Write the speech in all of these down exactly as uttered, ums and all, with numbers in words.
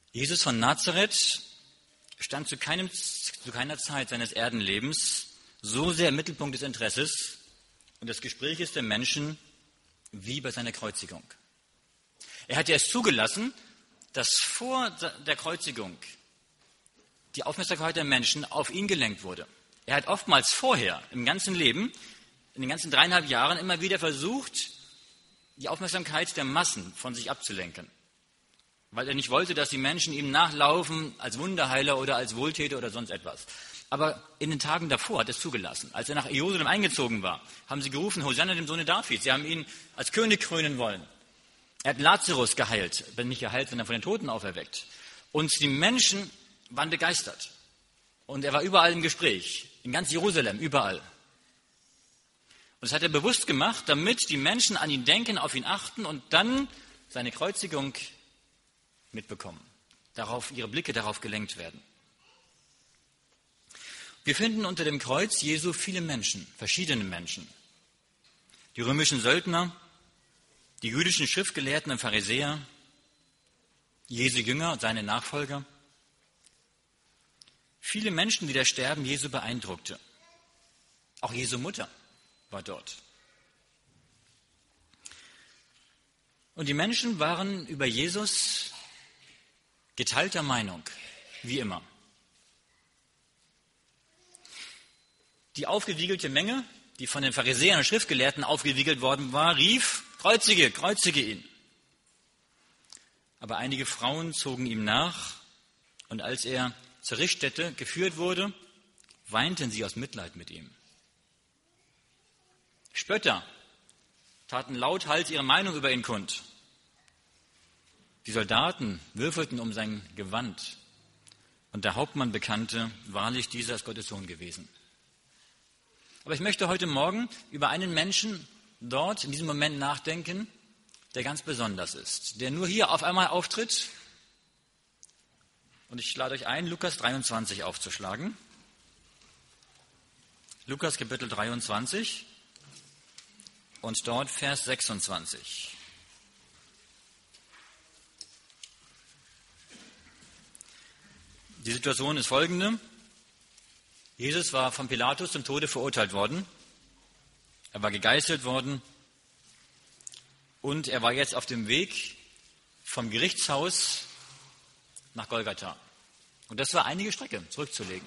Jesus von Nazareth stand zu, keinem, zu keiner Zeit seines Erdenlebens so sehr im Mittelpunkt des Interesses und des Gespräches der Menschen wie bei seiner Kreuzigung. Er hat ja es zugelassen, dass vor der Kreuzigung die Aufmerksamkeit der Menschen auf ihn gelenkt wurde. Er hat oftmals vorher im ganzen Leben, in den ganzen dreieinhalb Jahren immer wieder versucht, die Aufmerksamkeit der Massen von sich abzulenken. Weil er nicht wollte, dass die Menschen ihm nachlaufen als Wunderheiler oder als Wohltäter oder sonst etwas. Aber in den Tagen davor hat er es zugelassen. Als er nach Jerusalem eingezogen war, haben sie gerufen, Hosanna dem Sohne Davids. Sie haben ihn als König krönen wollen. Er hat Lazarus geheilt, wenn nicht geheilt, sondern von den Toten auferweckt. Und die Menschen waren begeistert. Und er war überall im Gespräch, in ganz Jerusalem, überall. Und das hat er bewusst gemacht, damit die Menschen an ihn denken, auf ihn achten und dann seine Kreuzigung mitbekommen, darauf, ihre Blicke darauf gelenkt werden. Wir finden unter dem Kreuz Jesu viele Menschen, verschiedene Menschen. Die römischen Söldner, die jüdischen Schriftgelehrten und Pharisäer, Jesu Jünger und seine Nachfolger. Viele Menschen, die das Sterben Jesu beeindruckte. Auch Jesu Mutter war dort. Und die Menschen waren über Jesus geteilter Meinung, wie immer. Die aufgewiegelte Menge, die von den Pharisäern und Schriftgelehrten aufgewiegelt worden war, rief, kreuzige, kreuzige ihn. Aber einige Frauen zogen ihm nach und als er zur Richtstätte geführt wurde, weinten sie aus Mitleid mit ihm. Spötter taten lauthals ihre Meinung über ihn kund. Die Soldaten würfelten um sein Gewand und der Hauptmann bekannte, wahrlich, dieser ist Gottes Sohn gewesen. Aber ich möchte heute Morgen über einen Menschen dort in diesem Moment nachdenken, der ganz besonders ist, der nur hier auf einmal auftritt. Und ich lade euch ein, Lukas dreiundzwanzig aufzuschlagen. Lukas Kapitel dreiundzwanzig und dort Vers sechsundzwanzig. Die Situation ist folgende. Jesus war von Pilatus zum Tode verurteilt worden. Er war gegeißelt worden und er war jetzt auf dem Weg vom Gerichtshaus nach Golgatha. Und das war einige Strecke zurückzulegen.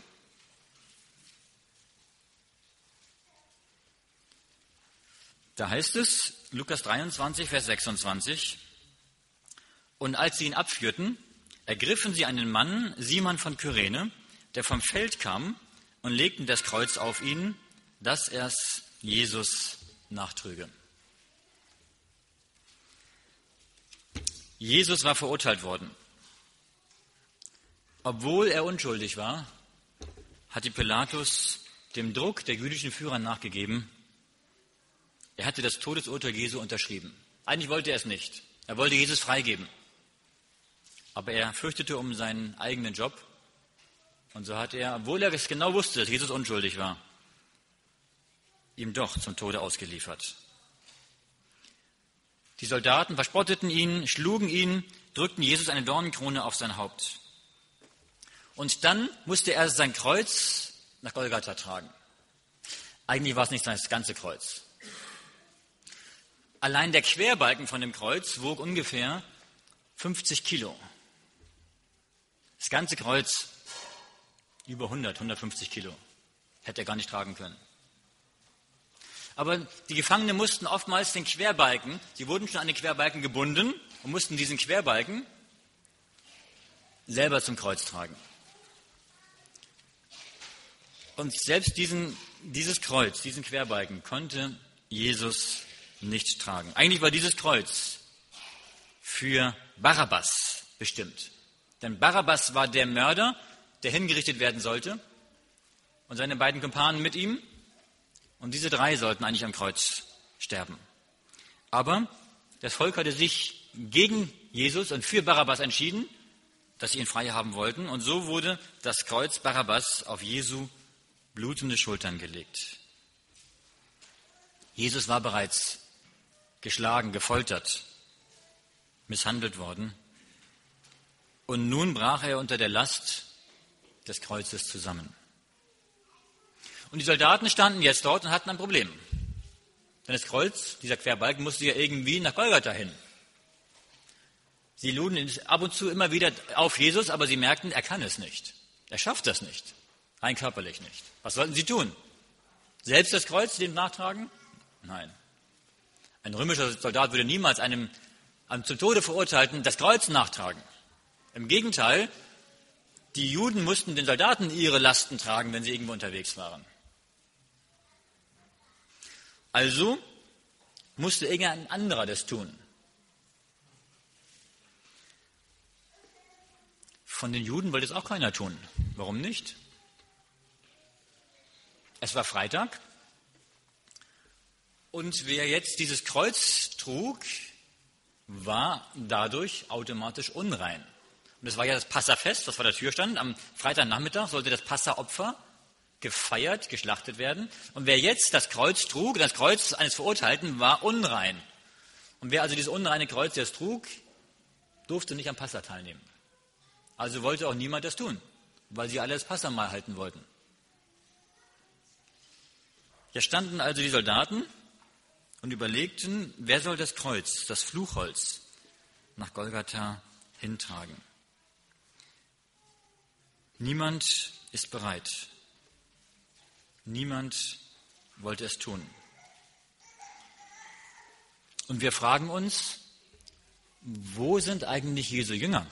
Da heißt es, Lukas dreiundzwanzig, Vers sechsundzwanzig, und als sie ihn abführten, ergriffen sie einen Mann, Simon von Kyrene, der vom Feld kam, und legten das Kreuz auf ihn, dass er es Jesus nachtrüge. Jesus war verurteilt worden. Obwohl er unschuldig war, hatte Pilatus dem Druck der jüdischen Führer nachgegeben. Er hatte das Todesurteil Jesu unterschrieben. Eigentlich wollte er es nicht. Er wollte Jesus freigeben. Aber er fürchtete um seinen eigenen Job. Und so hat er, obwohl er es genau wusste, dass Jesus unschuldig war, ihm doch zum Tode ausgeliefert. Die Soldaten verspotteten ihn, schlugen ihn, drückten Jesus eine Dornenkrone auf sein Haupt. Und dann musste er sein Kreuz nach Golgatha tragen. Eigentlich war es nicht das ganze Kreuz. Allein der Querbalken von dem Kreuz wog ungefähr fünfzig Kilo. Das ganze Kreuz über hundert, hundertfünfzig Kilo. Hätte er gar nicht tragen können. Aber die Gefangenen mussten oftmals den Querbalken, sie wurden schon an den Querbalken gebunden und mussten diesen Querbalken selber zum Kreuz tragen. Und selbst diesen, dieses Kreuz, diesen Querbalken konnte Jesus nicht tragen. Eigentlich war dieses Kreuz für Barabbas bestimmt. Denn Barabbas war der Mörder, der hingerichtet werden sollte und seine beiden Kumpanen mit ihm. Und diese drei sollten eigentlich am Kreuz sterben. Aber das Volk hatte sich gegen Jesus und für Barabbas entschieden, dass sie ihn frei haben wollten. Und so wurde das Kreuz Barabbas auf Jesu blutende Schultern gelegt. Jesus war bereits geschlagen, gefoltert, misshandelt worden. Und nun brach er unter der Last des Kreuzes zusammen. Und die Soldaten standen jetzt dort und hatten ein Problem. Denn das Kreuz, dieser Querbalken, musste ja irgendwie nach Golgatha hin. Sie luden ab und zu immer wieder auf Jesus, aber sie merkten, er kann es nicht. Er schafft das nicht. Rein körperlich nicht. Was sollten sie tun? Selbst das Kreuz dem nachtragen? Nein. Ein römischer Soldat würde niemals einem, einem zum Tode Verurteilten das Kreuz nachtragen. Im Gegenteil, die Juden mussten den Soldaten ihre Lasten tragen, wenn sie irgendwo unterwegs waren. Also musste irgendein anderer das tun. Von den Juden wollte es auch keiner tun. Warum nicht? Es war Freitag und wer jetzt dieses Kreuz trug, war dadurch automatisch unrein. Und das war ja das Passafest, das vor der Tür stand. Am Freitagnachmittag sollte das Passaopfer gefeiert, geschlachtet werden. Und wer jetzt das Kreuz trug, das Kreuz eines Verurteilten, war unrein. Und wer also dieses unreine Kreuz jetzt trug, durfte nicht am Passa teilnehmen. Also wollte auch niemand das tun, weil sie alle das Passamal halten wollten. Hier standen also die Soldaten und überlegten, wer soll das Kreuz, das Fluchholz, nach Golgatha hintragen. Niemand ist bereit. Niemand wollte es tun. Und wir fragen uns, wo sind eigentlich Jesu Jünger?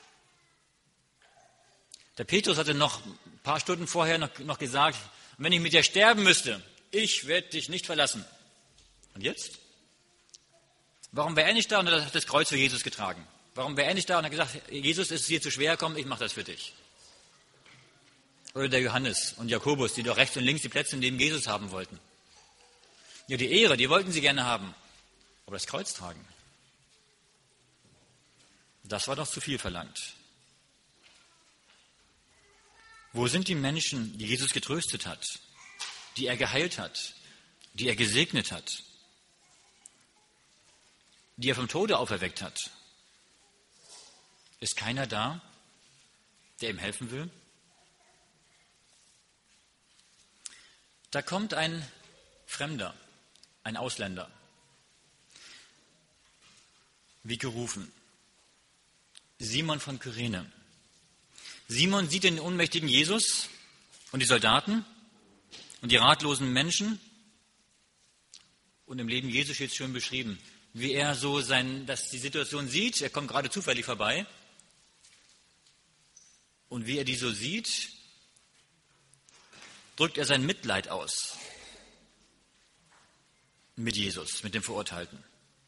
Der Petrus hatte noch ein paar Stunden vorher noch, noch gesagt, wenn ich mit dir sterben müsste, ich werde dich nicht verlassen. Und jetzt? Warum wäre er nicht da und hat das Kreuz für Jesus getragen? Warum wäre er nicht da und hat gesagt, Jesus, ist es hier zu schwer, komm, ich mache das für dich? Oder der Johannes und Jakobus, die doch rechts und links die Plätze neben Jesus haben wollten. Ja, die Ehre, die wollten sie gerne haben. Aber das Kreuz tragen, das war doch zu viel verlangt. Wo sind die Menschen, die Jesus getröstet hat, die er geheilt hat, die er gesegnet hat, die er vom Tode auferweckt hat? Ist keiner da, der ihm helfen will? Da kommt ein Fremder, ein Ausländer, wie gerufen, Simon von Kyrene. Simon sieht den ohnmächtigen Jesus und die Soldaten und die ratlosen Menschen. Und im Leben Jesu steht es schön beschrieben, wie er so sein, dass die Situation sieht. Er kommt gerade zufällig vorbei. Und wie er die so sieht, drückt er sein Mitleid aus mit Jesus, mit dem Verurteilten.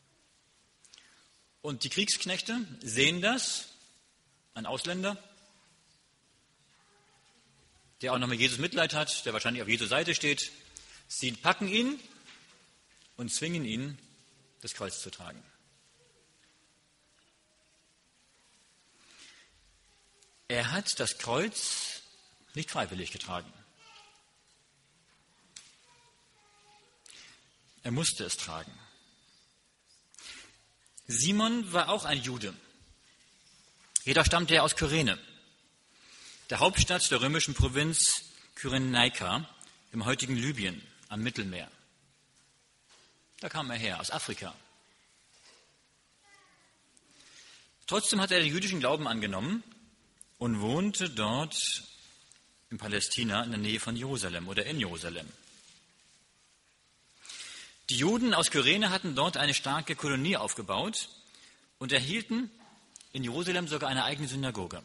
Und die Kriegsknechte sehen das, ein Ausländer, der auch noch mit Jesus Mitleid hat, der wahrscheinlich auf Jesu Seite steht. Sie packen ihn und zwingen ihn, das Kreuz zu tragen. Er hat das Kreuz nicht freiwillig getragen. Er musste es tragen. Simon war auch ein Jude. Jedoch stammte er aus Kyrene, der Hauptstadt der römischen Provinz Kyrenaika im heutigen Libyen am Mittelmeer. Da kam er her, aus Afrika. Trotzdem hat er den jüdischen Glauben angenommen und wohnte dort in Palästina in der Nähe von Jerusalem oder in Jerusalem. Die Juden aus Kyrene hatten dort eine starke Kolonie aufgebaut und erhielten in Jerusalem sogar eine eigene Synagoge.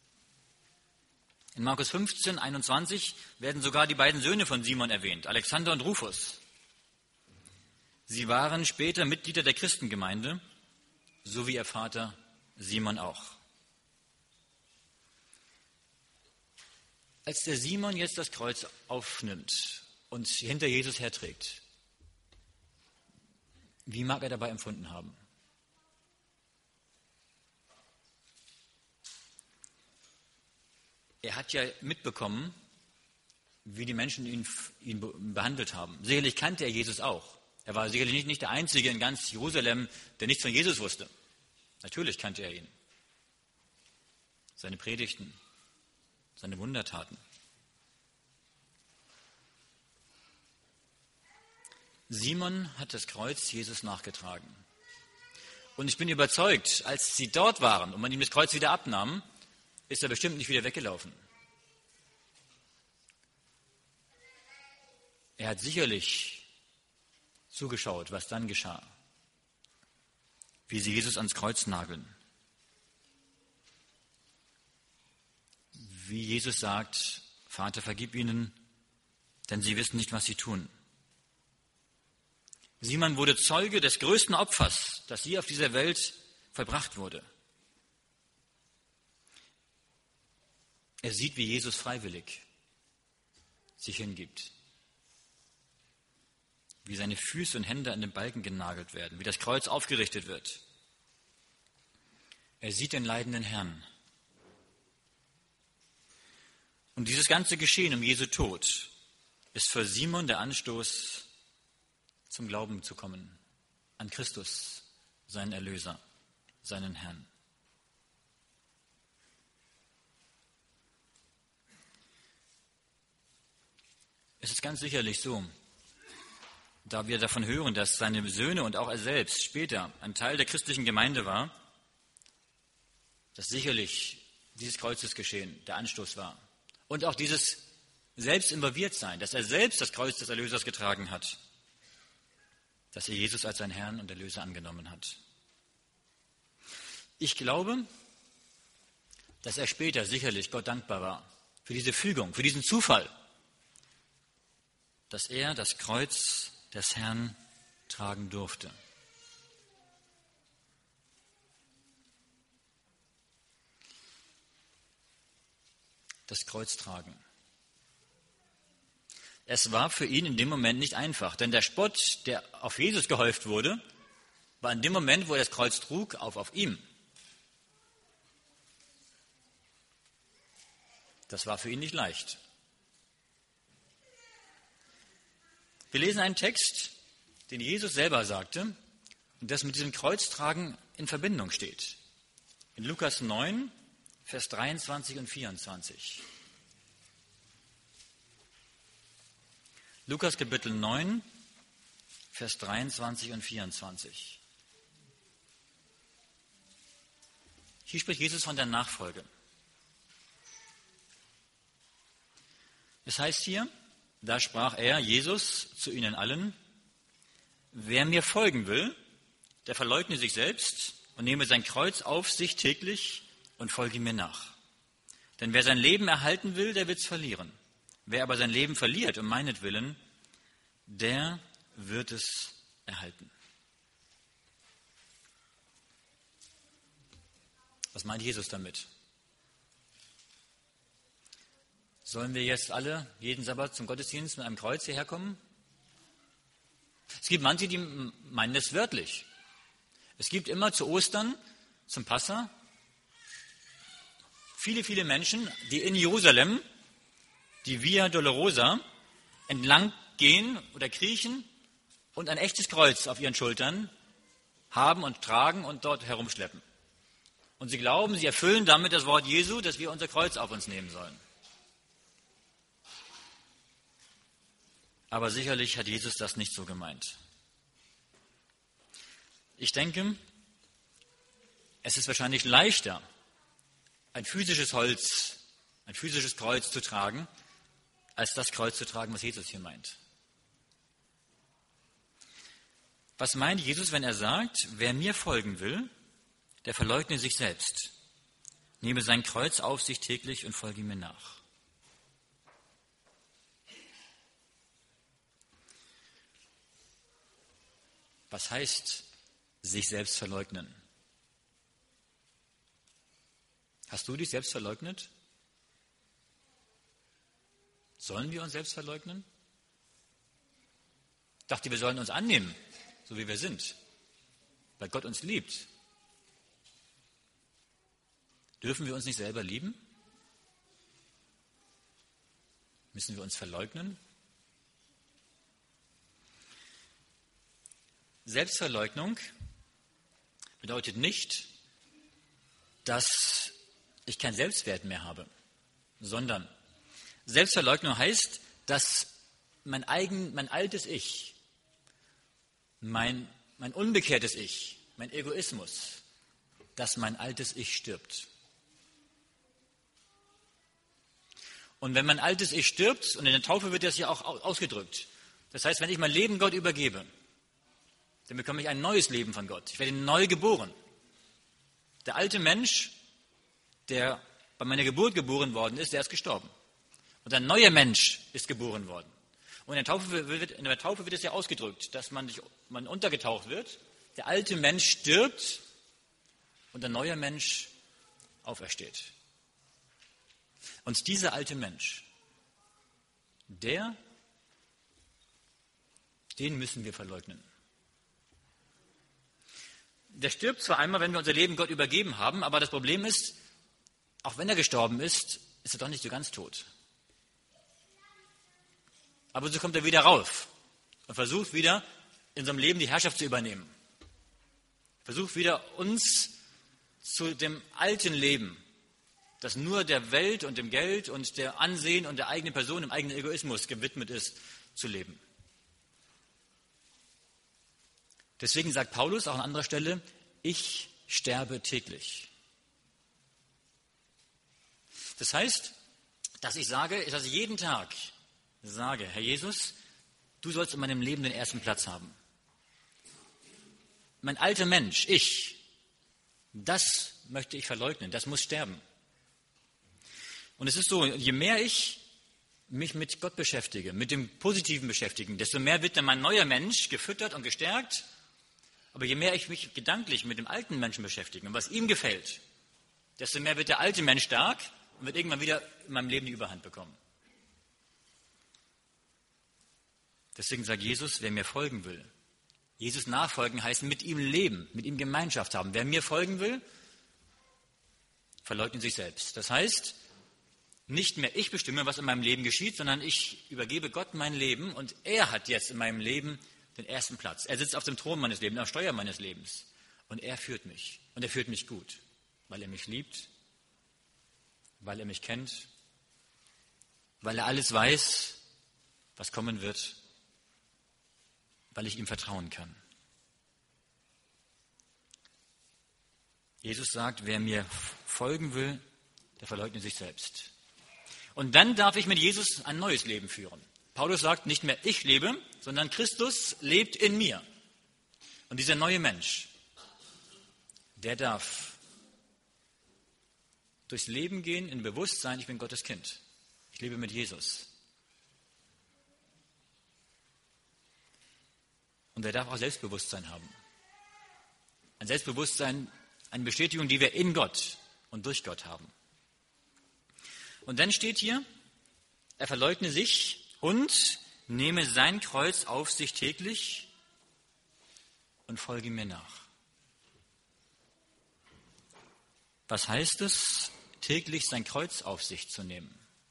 In Markus fünfzehn, einundzwanzig werden sogar die beiden Söhne von Simon erwähnt, Alexander und Rufus. Sie waren später Mitglieder der Christengemeinde, so wie ihr Vater Simon auch. Als der Simon jetzt das Kreuz aufnimmt und hinter Jesus herträgt, wie mag er dabei empfunden haben? Er hat ja mitbekommen, wie die Menschen ihn, ihn behandelt haben. Sicherlich kannte er Jesus auch. Er war sicherlich nicht, nicht der Einzige in ganz Jerusalem, der nichts von Jesus wusste. Natürlich kannte er ihn. seine Predigten, seine Wundertaten. Simon hat das Kreuz Jesus nachgetragen. Und ich bin überzeugt, als sie dort waren und man ihm das Kreuz wieder abnahm, ist er bestimmt nicht wieder weggelaufen. Er hat sicherlich zugeschaut, was dann geschah, wie sie Jesus ans Kreuz nageln. Wie Jesus sagt, Vater, vergib ihnen, denn sie wissen nicht, was sie tun. Simon wurde Zeuge des größten Opfers, das je auf dieser Welt vollbracht wurde. Er sieht, wie Jesus freiwillig sich hingibt, wie seine Füße und Hände an den Balken genagelt werden, wie das Kreuz aufgerichtet wird. Er sieht den leidenden Herrn. Und dieses ganze Geschehen um Jesu Tod ist für Simon der Anstoß, zum Glauben zu kommen an Christus, seinen Erlöser, seinen Herrn. Es ist ganz sicherlich so, da wir davon hören, dass seine Söhne und auch er selbst später ein Teil der christlichen Gemeinde war, dass sicherlich dieses Kreuzesgeschehen der Anstoß war. Und auch dieses selbst involviert sein, dass er selbst das Kreuz des Erlösers getragen hat, dass er Jesus als seinen Herrn und Erlöser angenommen hat. Ich glaube, dass er später sicherlich Gott dankbar war für diese Fügung, für diesen Zufall, dass er das Kreuz des Herrn tragen durfte. Das Kreuz tragen. Es war für ihn in dem Moment nicht einfach, denn der Spott, der auf Jesus gehäuft wurde, war in dem Moment, wo er das Kreuz trug, auf, auf ihm. Das war für ihn nicht leicht. Wir lesen einen Text, den Jesus selber sagte und das mit diesem Kreuztragen in Verbindung steht. In Lukas neun, Vers dreiundzwanzig und vierundzwanzig. Lukas Kapitel neun, Vers dreiundzwanzig und vierundzwanzig. Hier spricht Jesus von der Nachfolge. Es heißt hier, da sprach er, Jesus, zu ihnen allen, wer mir folgen will, der verleugne sich selbst und nehme sein Kreuz auf sich täglich und folge mir nach. Denn wer sein Leben erhalten will, der wird es verlieren. Wer aber sein Leben verliert um meinetwillen, der wird es erhalten. Was meint Jesus damit? Sollen wir jetzt alle jeden Sabbat zum Gottesdienst mit einem Kreuz hierher kommen? Es gibt manche, die meinen es wörtlich. Es gibt immer zu Ostern, zum Passa, viele, viele Menschen, die in Jerusalem die Via Dolorosa entlang gehen oder kriechen und ein echtes Kreuz auf ihren Schultern haben und tragen und dort herumschleppen. Und sie glauben, sie erfüllen damit das Wort Jesu, dass wir unser Kreuz auf uns nehmen sollen. Aber sicherlich hat Jesus das nicht so gemeint. Ich denke, es ist wahrscheinlich leichter, ein physisches Holz, ein physisches Kreuz zu tragen, als das Kreuz zu tragen, was Jesus hier meint. Was meint Jesus, wenn er sagt, wer mir folgen will, der verleugne sich selbst, nehme sein Kreuz auf sich täglich und folge mir nach? Was heißt sich selbst verleugnen? Hast du dich selbst verleugnet? Sollen wir uns selbst verleugnen? Ich dachte, wir sollen uns annehmen, so wie wir sind, weil Gott uns liebt. Dürfen wir uns nicht selber lieben? Müssen wir uns verleugnen? Selbstverleugnung bedeutet nicht, dass ich keinen Selbstwert mehr habe, sondern Selbstverleugnung heißt, dass mein eigen, mein altes Ich, mein, mein unbekehrtes Ich, mein Egoismus, dass mein altes Ich stirbt. Und wenn mein altes Ich stirbt, und in der Taufe wird das ja auch ausgedrückt, das heißt, wenn ich mein Leben Gott übergebe, dann bekomme ich ein neues Leben von Gott. Ich werde neu geboren. Der alte Mensch, der bei meiner Geburt geboren worden ist, der ist gestorben. Und ein neuer Mensch ist geboren worden. Und in der Taufe wird, in der Taufe wird es ja ausgedrückt, dass man, sich, man untergetaucht wird, der alte Mensch stirbt und ein neuer Mensch aufersteht. Und dieser alte Mensch, der, den müssen wir verleugnen. Der stirbt zwar einmal, wenn wir unser Leben Gott übergeben haben, aber das Problem ist, auch wenn er gestorben ist, ist er doch nicht so ganz tot. Aber so kommt er wieder rauf und versucht wieder in seinem Leben die Herrschaft zu übernehmen. Versucht wieder uns zu dem alten Leben, das nur der Welt und dem Geld und der Ansehen und der eigenen Person, dem eigenen Egoismus gewidmet ist, zu leben. Deswegen sagt Paulus auch an anderer Stelle, ich sterbe täglich. Das heißt, dass ich sage, dass ich jeden Tag sage, Herr Jesus, du sollst in meinem Leben den ersten Platz haben. Mein alter Mensch, ich, das möchte ich verleugnen, das muss sterben. Und es ist so, je mehr ich mich mit Gott beschäftige, mit dem Positiven beschäftigen, desto mehr wird dann mein neuer Mensch gefüttert und gestärkt. Aber je mehr ich mich gedanklich mit dem alten Menschen beschäftige und was ihm gefällt, desto mehr wird der alte Mensch stark und wird irgendwann wieder in meinem Leben die Überhand bekommen. Deswegen sagt Jesus, wer mir folgen will, Jesus nachfolgen heißt mit ihm leben, mit ihm Gemeinschaft haben. Wer mir folgen will, verleugnet sich selbst. Das heißt, nicht mehr ich bestimme, was in meinem Leben geschieht, sondern ich übergebe Gott mein Leben und er hat jetzt in meinem Leben den ersten Platz. Er sitzt auf dem Thron meines Lebens, auf der Steuer meines Lebens und er führt mich. Und er führt mich gut, weil er mich liebt, weil er mich kennt, weil er alles weiß, was kommen wird, weil ich ihm vertrauen kann. Jesus sagt, wer mir folgen will, der verleugnet sich selbst. Und dann darf ich mit Jesus ein neues Leben führen. Paulus sagt, nicht mehr ich lebe, sondern Christus lebt in mir. Und dieser neue Mensch, der darf durchs Leben gehen in Bewusstsein, ich bin Gottes Kind. Ich lebe mit Jesus. Und er darf auch Selbstbewusstsein haben. Ein Selbstbewusstsein, eine Bestätigung, die wir in Gott und durch Gott haben. Und dann steht hier, er verleugne sich und nehme sein Kreuz auf sich täglich und folge mir nach. Was heißt es, täglich sein Kreuz auf sich zu nehmen?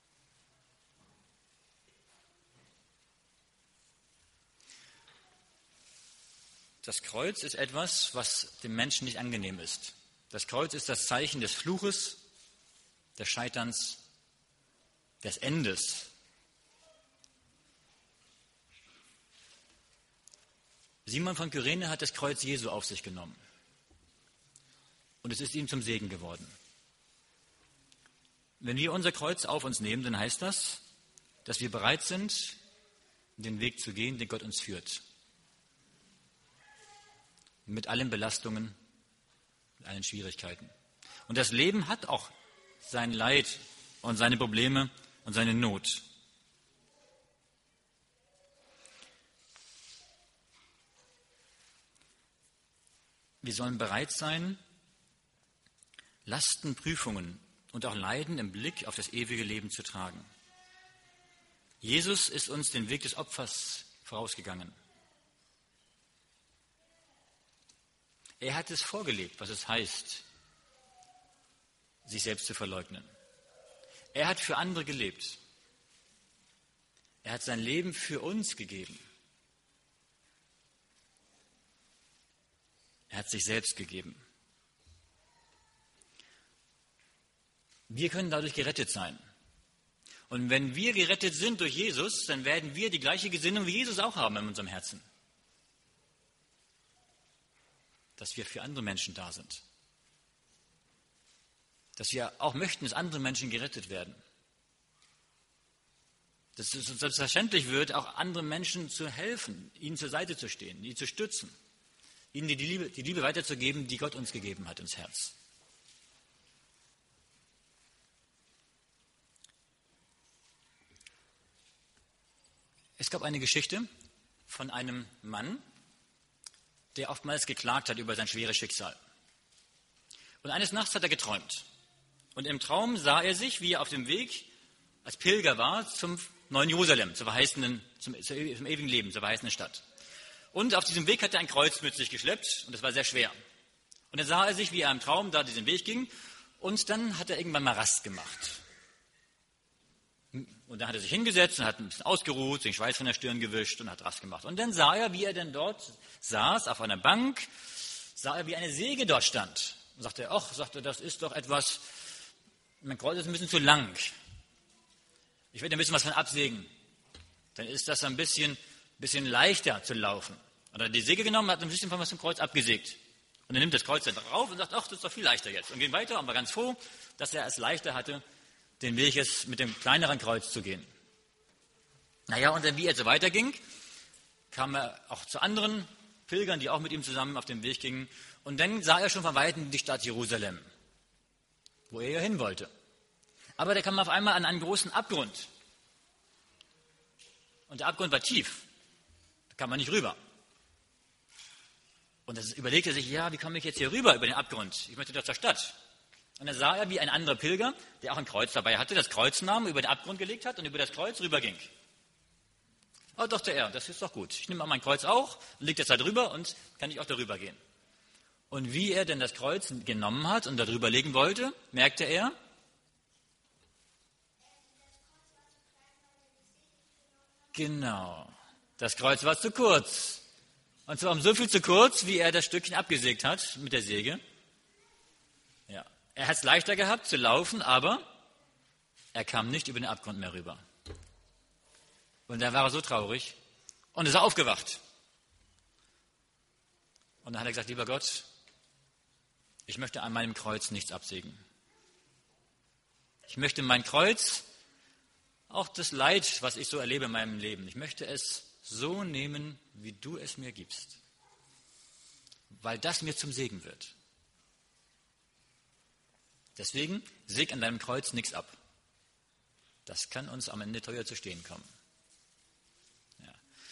Das Kreuz ist etwas, was dem Menschen nicht angenehm ist. Das Kreuz ist das Zeichen des Fluches, des Scheiterns, des Endes. Simon von Kyrene hat das Kreuz Jesu auf sich genommen. Und es ist ihm zum Segen geworden. Wenn wir unser Kreuz auf uns nehmen, dann heißt das, dass wir bereit sind, den Weg zu gehen, den Gott uns führt. Mit allen Belastungen, mit allen Schwierigkeiten. Und das Leben hat auch sein Leid und seine Probleme und seine Not. Wir sollen bereit sein, Lasten, Prüfungen und auch Leiden im Blick auf das ewige Leben zu tragen. Jesus ist uns den Weg des Opfers vorausgegangen. Er hat es vorgelebt, was es heißt, sich selbst zu verleugnen. Er hat für andere gelebt. Er hat sein Leben für uns gegeben. Er hat sich selbst gegeben. Wir können dadurch gerettet sein. Und wenn wir gerettet sind durch Jesus, dann werden wir die gleiche Gesinnung wie Jesus auch haben in unserem Herzen. Dass wir für andere Menschen da sind. Dass wir auch möchten, dass andere Menschen gerettet werden. Dass es uns selbstverständlich wird, auch anderen Menschen zu helfen, ihnen zur Seite zu stehen, sie zu stützen, ihnen die Liebe, die Liebe weiterzugeben, die Gott uns gegeben hat ins Herz. Es gab eine Geschichte von einem Mann, der oftmals geklagt hat über sein schweres Schicksal. Und eines Nachts hat er geträumt. Und im Traum sah er sich, wie er auf dem Weg als Pilger war zum neuen Jerusalem, zur verheißenen, zum, zum ewigen Leben, zur verheißenen Stadt. Und auf diesem Weg hat er ein Kreuz mit sich geschleppt und das war sehr schwer. Und dann sah er sich, wie er im Traum da diesen Weg ging und dann hat er irgendwann mal Rast gemacht. Und dann hat er sich hingesetzt und hat ein bisschen ausgeruht, den Schweiß von der Stirn gewischt und hat Rast gemacht. Und dann sah er, wie er denn dort saß, auf einer Bank, sah er, wie eine Säge dort stand. Und sagte, ach, sagte, das ist doch etwas, mein Kreuz ist ein bisschen zu lang. Ich werde ein bisschen was von absägen. Dann ist das ein bisschen, bisschen leichter zu laufen. Und er hat die Säge genommen, hat ein bisschen von was vom Kreuz abgesägt. Und er nimmt das Kreuz dann drauf und sagt, ach, das ist doch viel leichter jetzt. Und geht weiter und war ganz froh, dass er es leichter hatte, den Weg jetzt mit dem kleineren Kreuz zu gehen. Naja, und dann, wie er so weiterging, kam er auch zu anderen Pilgern, die auch mit ihm zusammen auf dem Weg gingen. Und dann sah er schon von Weitem die Stadt Jerusalem, wo er ja hin wollte. Aber da kam er auf einmal an einen großen Abgrund. Und der Abgrund war tief. Da kam man nicht rüber. Und dann überlegte er sich, ja, wie komme ich jetzt hier rüber über den Abgrund? Ich möchte doch zur Stadt. Und dann sah er, wie ein anderer Pilger, der auch ein Kreuz dabei hatte, das Kreuz nahm, über den Abgrund gelegt hat und über das Kreuz rüberging. Oh, dachte er, das ist doch gut. Ich nehme mal mein Kreuz auch und lege das da drüber und kann ich auch darüber gehen. Und wie er denn das Kreuz genommen hat und darüber legen wollte, merkte er, genau, das Kreuz war zu kurz. Und zwar um so viel zu kurz, wie er das Stückchen abgesägt hat mit der Säge. Ja. Er hat es leichter gehabt zu laufen, aber er kam nicht über den Abgrund mehr rüber. Und da war er so traurig und ist er aufgewacht. Und dann hat er gesagt, lieber Gott, ich möchte an meinem Kreuz nichts absägen. Ich möchte mein Kreuz, auch das Leid, was ich so erlebe in meinem Leben, ich möchte es so nehmen, wie du es mir gibst. Weil das mir zum Segen wird. Deswegen säg an deinem Kreuz nichts ab. Das kann uns am Ende teuer zu stehen kommen. Ja.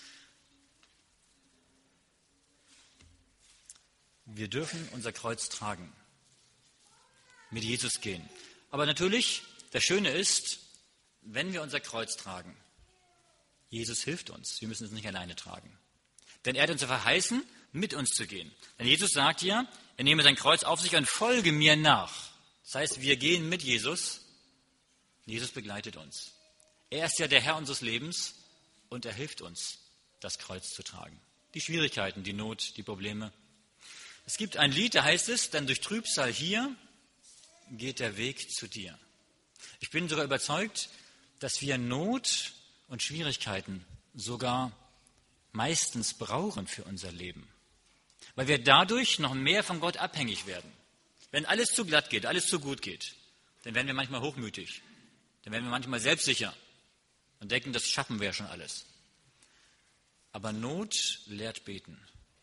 Wir dürfen unser Kreuz tragen. Mit Jesus gehen. Aber natürlich, das Schöne ist, wenn wir unser Kreuz tragen, Jesus hilft uns. Wir müssen es nicht alleine tragen. Denn er hat uns ja verheißen, mit uns zu gehen. Denn Jesus sagt ja, er nehme sein Kreuz auf sich und folge mir nach. Das heißt, wir gehen mit Jesus. Jesus begleitet uns. Er ist ja der Herr unseres Lebens und er hilft uns, das Kreuz zu tragen. Die Schwierigkeiten, die Not, die Probleme. Es gibt ein Lied, da heißt es, denn durch Trübsal hier geht der Weg zu dir. Ich bin sogar überzeugt, dass wir Not und Schwierigkeiten sogar meistens brauchen für unser Leben. Weil wir dadurch noch mehr von Gott abhängig werden. Wenn alles zu glatt geht, alles zu gut geht, dann werden wir manchmal hochmütig. Dann werden wir manchmal selbstsicher und denken, das schaffen wir ja schon alles. Aber Not lehrt beten.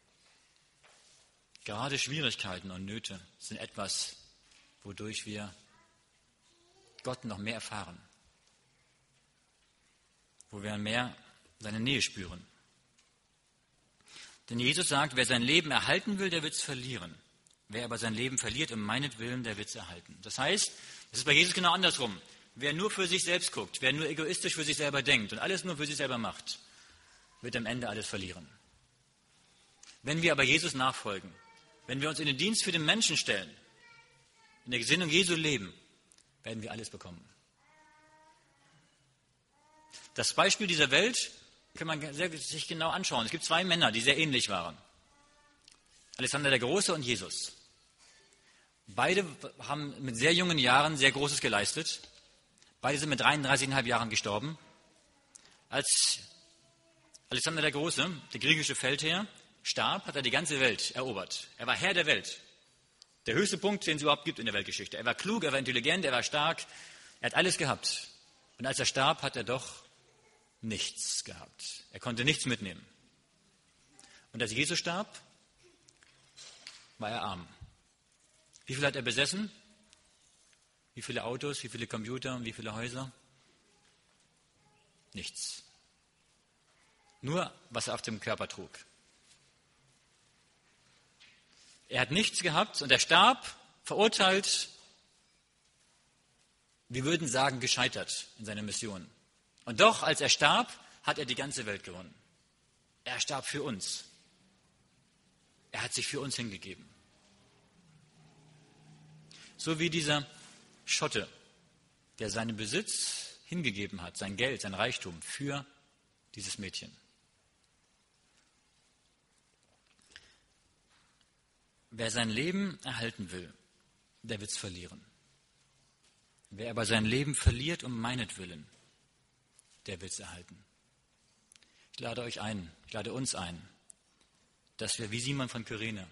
Gerade Schwierigkeiten und Nöte sind etwas, wodurch wir Gott noch mehr erfahren. Wo wir mehr seine Nähe spüren. Denn Jesus sagt, wer sein Leben erhalten will, der wird es verlieren. Wer aber sein Leben verliert um meinetwillen, der wird es erhalten. Das heißt, es ist bei Jesus genau andersrum. Wer nur für sich selbst guckt, wer nur egoistisch für sich selber denkt und alles nur für sich selber macht, wird am Ende alles verlieren. Wenn wir aber Jesus nachfolgen, wenn wir uns in den Dienst für den Menschen stellen, in der Gesinnung Jesu leben, werden wir alles bekommen. Das Beispiel dieser Welt kann man sehr, sich genau anschauen. Es gibt zwei Männer, die sehr ähnlich waren. Alexander der Große und Jesus. Beide haben mit sehr jungen Jahren sehr Großes geleistet. Beide sind mit dreiunddreißig Komma fünf Jahren gestorben. Als Alexander der Große, der griechische Feldherr, starb, hat er die ganze Welt erobert. Er war Herr der Welt. Der höchste Punkt, den es überhaupt gibt in der Weltgeschichte. Er war klug, er war intelligent, er war stark. Er hat alles gehabt. Und als er starb, hat er doch nichts gehabt. Er konnte nichts mitnehmen. Und als Jesus starb, war er arm. Wie viel hat er besessen? Wie viele Autos, wie viele Computer und wie viele Häuser? Nichts. Nur, was er auf dem Körper trug. Er hat nichts gehabt und er starb, verurteilt, wir würden sagen, gescheitert in seiner Mission. Und doch, als er starb, hat er die ganze Welt gewonnen. Er starb für uns. Er hat sich für uns hingegeben. So wie dieser Schotte, der seinen Besitz hingegeben hat, sein Geld, sein Reichtum für dieses Mädchen. Wer sein Leben erhalten will, der wird es verlieren. Wer aber sein Leben verliert um meinetwillen, der wird es erhalten. Ich lade euch ein, ich lade uns ein, dass wir wie Simon von Kyrene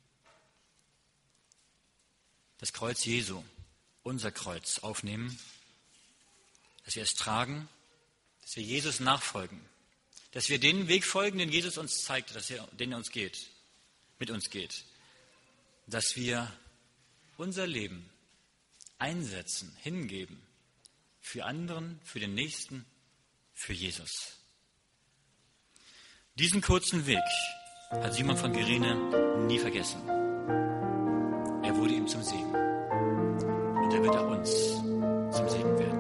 das Kreuz Jesu, unser Kreuz, aufnehmen, dass wir es tragen, dass wir Jesus nachfolgen, dass wir den Weg folgen, den Jesus uns zeigt, dass er, den er uns geht, mit uns geht, dass wir unser Leben einsetzen, hingeben, für anderen, für den Nächsten, für Jesus. Diesen kurzen Weg hat Simon von Kyrene nie vergessen. Er wurde ihm zum Segen. Und er wird auch uns zum Segen werden.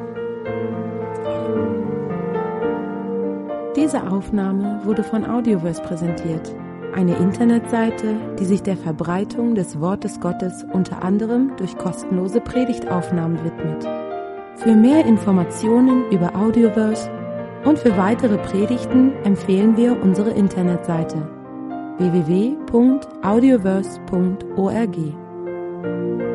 Amen. Diese Aufnahme wurde von Audioverse präsentiert. Eine Internetseite, die sich der Verbreitung des Wortes Gottes unter anderem durch kostenlose Predigtaufnahmen widmet. Für mehr Informationen über Audioverse und für weitere Predigten empfehlen wir unsere Internetseite w w w punkt audioverse punkt org.